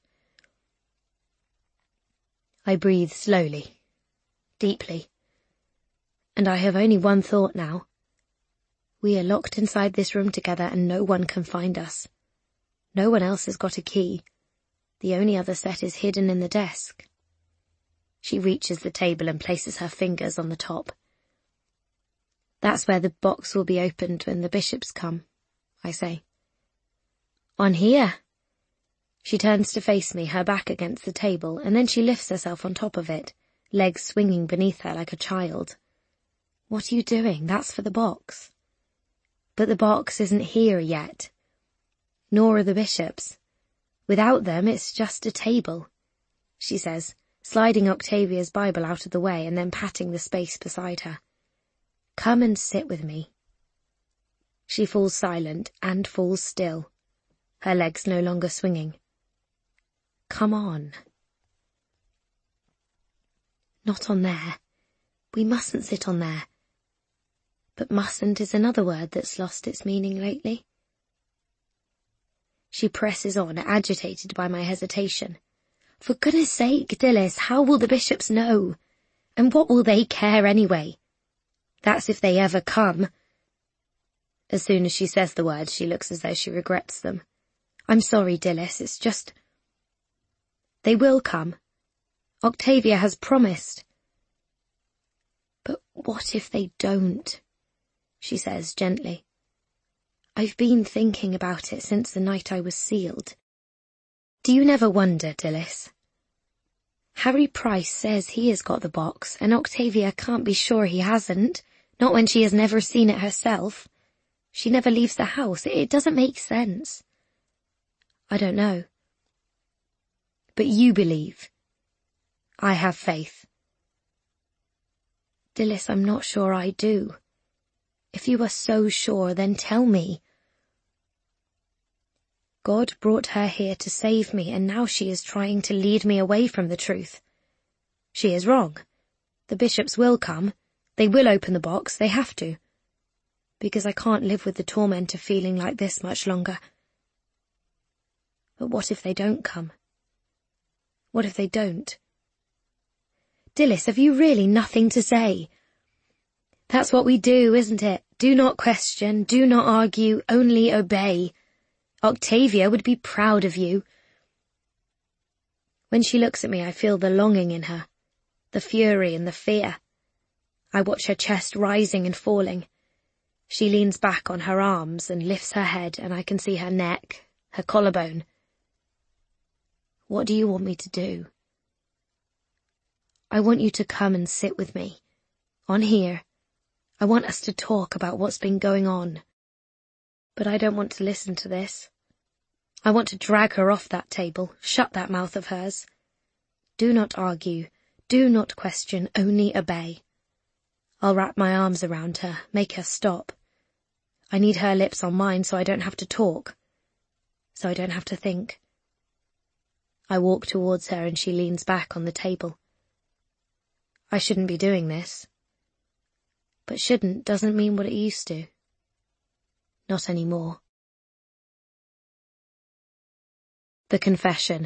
Speaker 1: I breathe slowly, deeply, and I have only one thought now. We are locked inside this room together and no one can find us. No one else has got a key. The only other set is hidden in the desk. She reaches the table and places her fingers on the top. "That's where the box will be opened when the bishops come," I say. "On here?" She turns to face me, her back against the table, and then she lifts herself on top of it, legs swinging beneath her like a child. "What are you doing? That's for the box." But the box isn't here yet. Nor are the bishops. Without them, it's just a table, she says, sliding Octavia's Bible out of the way and then patting the space beside her. Come and sit with me. She falls silent and falls still, her legs no longer swinging. Come on. Not on there. We mustn't sit on there. But mustn't is another word that's lost its meaning lately. She presses on, agitated by my hesitation. For goodness sake, Dilys, how will the bishops know? And what will they care anyway? That's if they ever come. As soon as she says the words, she looks as though she regrets them. I'm sorry, Dilys, it's just... They will come. Octavia has promised. But what if they don't? She says gently. I've been thinking about it since the night I was sealed. Do you never wonder, Dilys? Harry Price says he has got the box, and Octavia can't be sure he hasn't, not when she has never seen it herself. She never leaves the house. It doesn't make sense. I don't know. But you believe. I have faith. Dilys, I'm not sure I do. If you are so sure, then tell me. God brought her here to save me, and now she is trying to lead me away from the truth. She is wrong. The bishops will come. They will open the box. They have to. Because I can't live with the torment of feeling like this much longer. But what if they don't come? What if they don't? Dilys, have you really nothing to say? That's what we do, isn't it? Do not question, do not argue, only obey. Octavia would be proud of you. When she looks at me, I feel the longing in her, the fury and the fear. I watch her chest rising and falling. She leans back on her arms and lifts her head, and I can see her neck, her collarbone. What do you want me to do? I want you to come and sit with me. On here. I want us to talk about what's been going on. But I don't want to listen to this. I want to drag her off that table, shut that mouth of hers. Do not argue. Do not question, only obey. I'll wrap my arms around her, make her stop. I need her lips on mine so I don't have to talk. So I don't have to think. I walk towards her and she leans back on the table. I shouldn't be doing this. But shouldn't doesn't mean what it used to. Not anymore. The confession.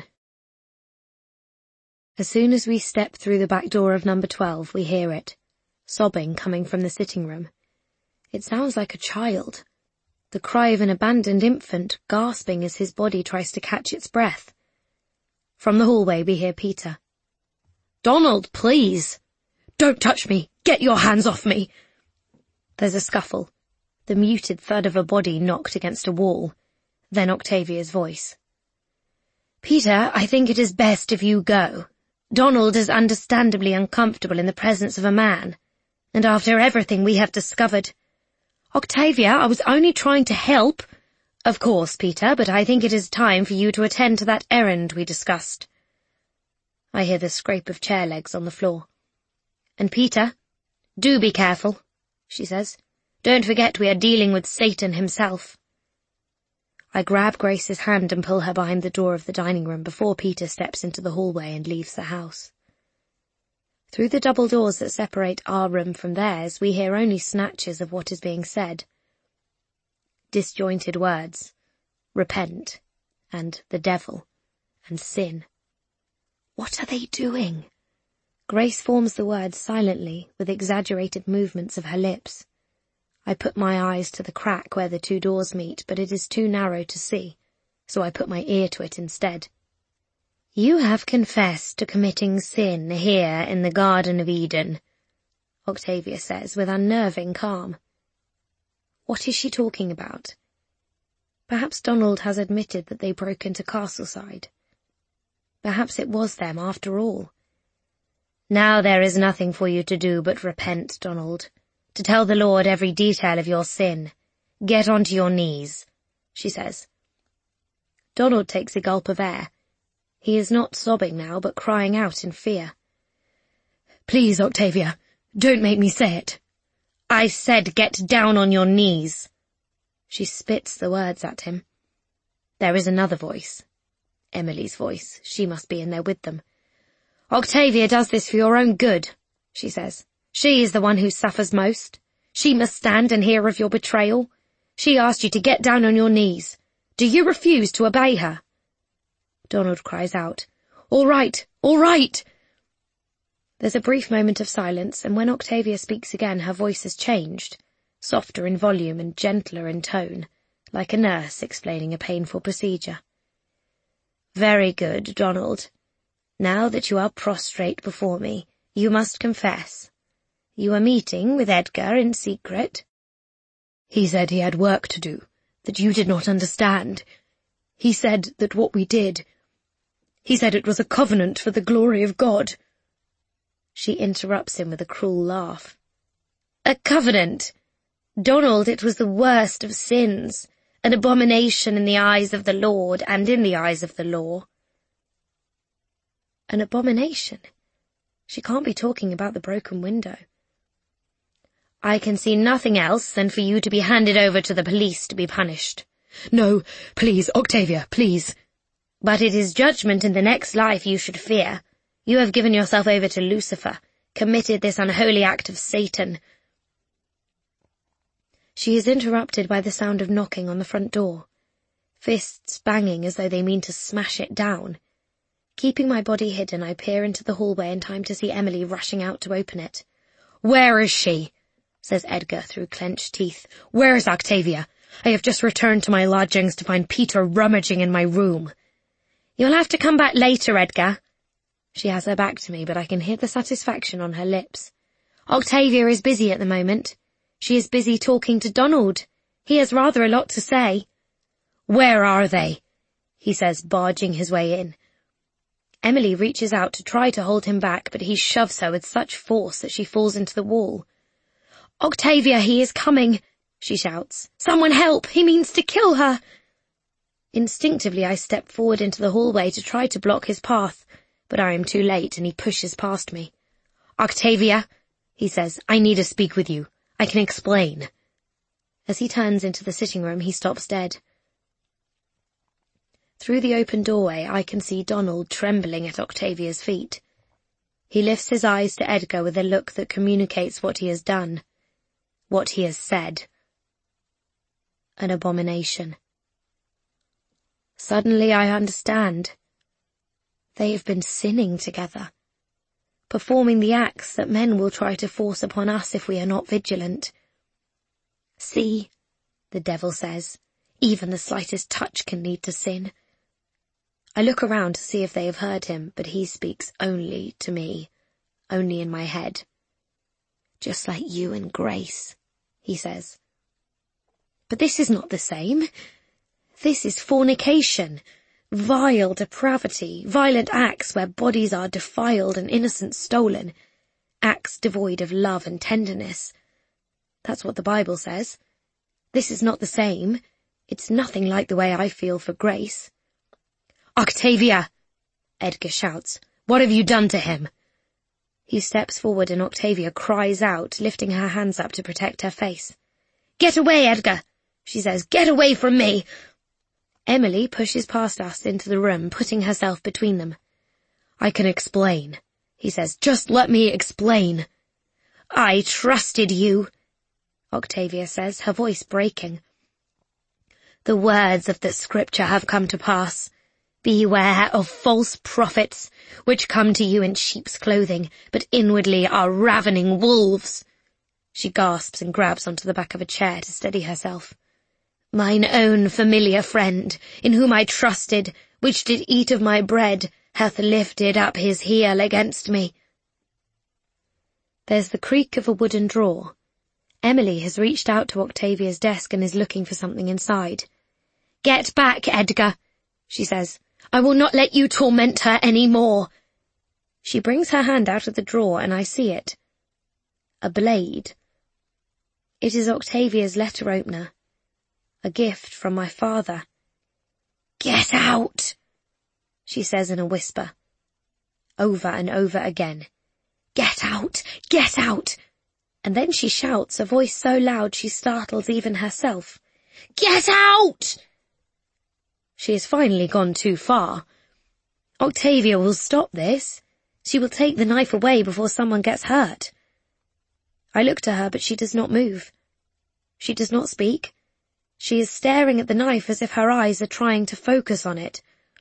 Speaker 1: As soon as we step through the back door of number 12, we hear it, sobbing coming from the sitting room. It sounds like a child. The cry of an abandoned infant, gasping as his body tries to catch its breath. From the hallway we hear Peter. Donald, please! Don't touch me! Get your hands off me! There's a scuffle, the muted thud of a body knocked against a wall, then Octavia's voice. Peter, I think it is best if you go. Donald is understandably uncomfortable in the presence of a man, and after everything we have discovered. Octavia, I was only trying to help. Of course, Peter, but I think it is time for you to attend to that errand we discussed. I hear the scrape of chair legs on the floor. And Peter, do be careful, she says. Don't forget we are dealing with Satan himself. I grab Grace's hand and pull her behind the door of the dining room before Peter steps into the hallway and leaves the house. Through the double doors that separate our room from theirs, we hear only snatches of what is being said. Disjointed words, repent, and the devil, and sin. What are they doing? Grace forms the words silently, with exaggerated movements of her lips. I put my eyes to the crack where the two doors meet, but it is too narrow to see, so I put my ear to it instead. You have confessed to committing sin here in the Garden of Eden, Octavia says with unnerving calm. What is she talking about? Perhaps Donald has admitted that they broke into Castleside. Perhaps it was them after all. Now there is nothing for you to do but repent, Donald, to tell the Lord every detail of your sin. Get onto your knees, she says. Donald takes a gulp of air. He is not sobbing now, but crying out in fear.
Speaker 2: Please, Octavia, don't make me say it.
Speaker 1: I said get down on your knees. She spits the words at him. There is another voice. Emily's voice. She must be in there with them. Octavia does this for your own good, she says. She is the one who suffers most. She must stand and hear of your betrayal. She asked you to get down on your knees. Do you refuse to obey her? Donald cries out, All right, all right! There's a brief moment of silence, and when Octavia speaks again, her voice has changed, softer in volume and gentler in tone, like a nurse explaining a painful procedure. Very good, Donald. Now that you are prostrate before me, you must confess. You are meeting with Edgar in secret.
Speaker 2: He said he had work to do, that you did not understand. He said that what we did... He said it was a covenant for the glory of God.
Speaker 1: She interrupts him with a cruel laugh. A covenant? Donald, it was the worst of sins, an abomination in the eyes of the Lord and in the eyes of the law. An abomination? She can't be talking about the broken window. I can see nothing else than for you to be handed over to the police to be punished.
Speaker 2: No, please, Octavia, please.
Speaker 1: But it is judgment in the next life you should fear. You have given yourself over to Lucifer, committed this unholy act of Satan. She is interrupted by the sound of knocking on the front door, fists banging as though they mean to smash it down. Keeping my body hidden, I peer into the hallway in time to see Emily rushing out to open it.
Speaker 2: Where is she?
Speaker 1: Says Edgar through clenched teeth.
Speaker 2: Where is Octavia? I have just returned to my lodgings to find Peter rummaging in my room.
Speaker 1: You'll have to come back later, Edgar. She has her back to me, but I can hear the satisfaction on her lips. Octavia is busy at the moment. She is busy talking to Donald. He has rather a lot to say.
Speaker 2: Where are they?
Speaker 1: He says, barging his way in. Emily reaches out to try to hold him back, but he shoves her with such force that she falls into the wall. Octavia, he is coming, she shouts. Someone help! He means to kill her! Instinctively I step forward into the hallway to try to block his path, but I am too late and he pushes past me. Octavia, he says, I need to speak with you. I can explain. As he turns into the sitting room, he stops dead. Through the open doorway, I can see Donald trembling at Octavia's feet. He lifts his eyes to Edgar with a look that communicates what he has done, what he has said. An abomination. Suddenly I understand. They have been sinning together, performing the acts that men will try to force upon us if we are not vigilant. See, the devil says, even the slightest touch can lead to sin. I look around to see if they have heard him, but he speaks only to me, only in my head. Just like you and Grace, he says. But this is not the same. This is fornication, vile depravity, violent acts where bodies are defiled and innocence stolen, acts devoid of love and tenderness. That's what the Bible says. This is not the same. It's nothing like the way I feel for Grace.
Speaker 2: Octavia! Edgar shouts. What have you done to him?
Speaker 1: He steps forward and Octavia cries out, lifting her hands up to protect her face. Get away, Edgar, she says. Get away from me. Emily pushes past us into the room, putting herself between them.
Speaker 2: I can explain, he says. Just let me explain.
Speaker 1: I trusted you, Octavia says, her voice breaking. The words of the scripture have come to pass. Beware of false prophets, which come to you in sheep's clothing, but inwardly are ravening wolves. She gasps and grabs onto the back of a chair to steady herself. Mine own familiar friend, in whom I trusted, which did eat of my bread, hath lifted up his heel against me. There's the creak of a wooden drawer. Emily has reached out to Octavia's desk and is looking for something inside. Get back, Edgar, she says. I will not let you torment her any more. She brings her hand out of the drawer and I see it. A blade. It is Octavia's letter opener. A gift from my father. "Get out!" she says in a whisper. Over and over again. "Get out! Get out!" And then she shouts, a voice so loud she startles even herself. "Get out!" She has finally gone too far. Octavia will stop this. She will take the knife away before someone gets hurt. I look to her, but she does not move. She does not speak. She is staring at the knife as if her eyes are trying to focus on it.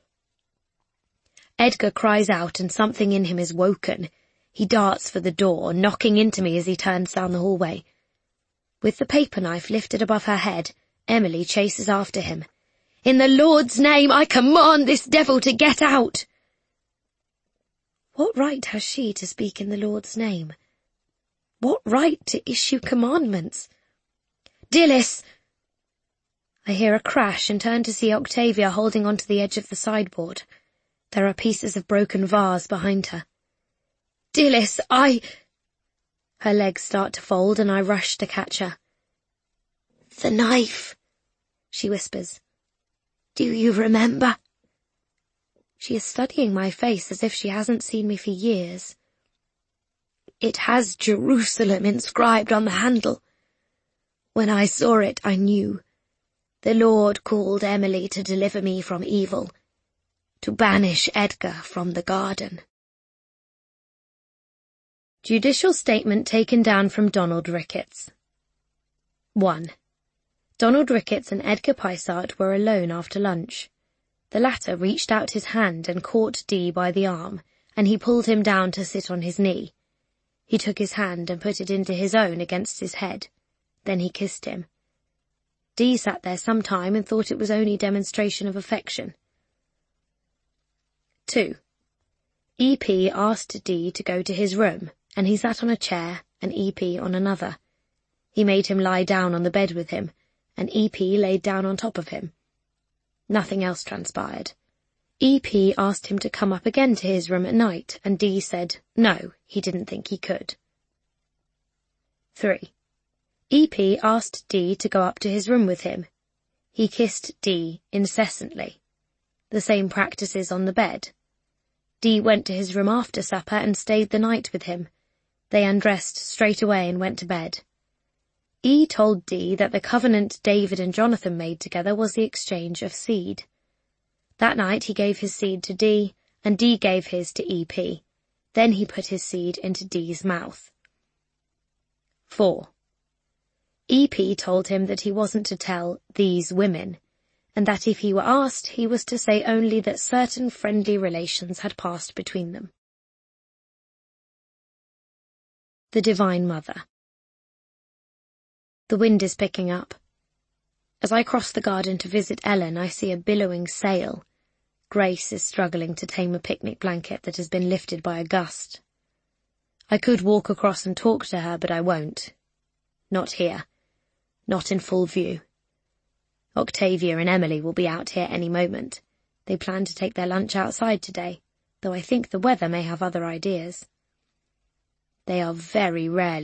Speaker 1: Edgar cries out and something in him is woken. He darts for the door, knocking into me as he turns down the hallway. With the paper knife lifted above her head, Emily chases after him. "In the Lord's name, I command this devil to get out!" What right has she to speak in the Lord's name? What right to issue commandments? "Dilys!" I hear a crash and turn to see Octavia holding onto the edge of the sideboard. There are pieces of broken vase behind her. "Dilys, Her legs start to fold and I rush to catch her. "The knife," she whispers. "Do you remember?" She is studying my face as if she hasn't seen me for years. "It has Jerusalem inscribed on the handle. When I saw it, I knew. The Lord called Emily to deliver me from evil, to banish Edgar from the garden." Judicial statement taken down from Donald Ricketts. 1. Donald Ricketts and Edgar Pysart were alone after lunch. The latter reached out his hand and caught Dee by the arm, and he pulled him down to sit on his knee. He took his hand and put it into his own against his head. Then he kissed him. Dee sat there some time and thought it was only demonstration of affection. 2. EP asked Dee to go to his room, and he sat on a chair and EP on another. He made him lie down on the bed with him, and EP laid down on top of him. Nothing else transpired. EP asked him to come up again to his room at night, and Dee said no, he didn't think he could. 3. EP asked Dee to go up to his room with him. He kissed Dee incessantly. The same practices on the bed. Dee went to his room after supper and stayed the night with him. They undressed straight away and went to bed. E told Dee that the covenant David and Jonathan made together was the exchange of seed. That night he gave his seed to Dee, and Dee gave his to EP. Then he put his seed into Dee's mouth. 4. EP told him that he wasn't to tell these women, and that if he were asked, he was to say only that certain friendly relations had passed between them. The Divine Mother. The wind is picking up. As I cross the garden to visit Ellen, I see a billowing sail. Grace is struggling to tame a picnic blanket that has been lifted by a gust. I could walk across and talk to her, but I won't. Not here. Not in full view. Octavia and Emily will be out here any moment. They plan to take their lunch outside today, though I think the weather may have other ideas. They are very rarely